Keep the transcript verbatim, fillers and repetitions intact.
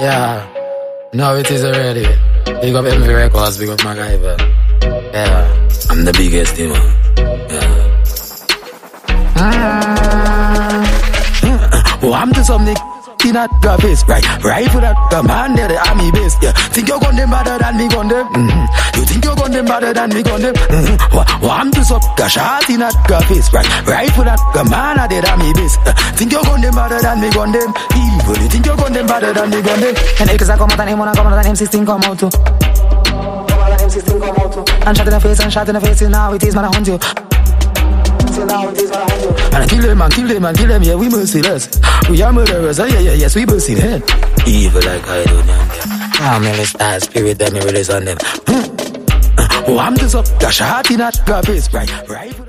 Yeah, now it is already. Big up Envy Records, big up MacGyver. Yeah, I'm the biggest, you know. Yeah. Oh, I'm just some nigga in that face, right? Right for that man, they're the army base, yeah. Think you're gun them better than me gun them? Mm-hmm. You think you're gun them better than me gun them? Mm-hmm. Oh, oh, I'm just up the shot in that face, right? Right for that man, they're the army base. Uh, think you're gun them better than me gun them? Evil, you think you're gun them better than me gun them? And because I come out and him wanna come out and M sixteen come out too. M sixteen come out too. And shot in the face and shot in the face, now it is man I hunt you. Now it is man I hunt you. And I kill them and kill them and kill them, yeah, we merciless. We are murderers, oh yeah, yeah, yes, we busting head. Evil like I do now. Family style spirit that me release on them. Oh, I'm just up, the shot in that face, right, right.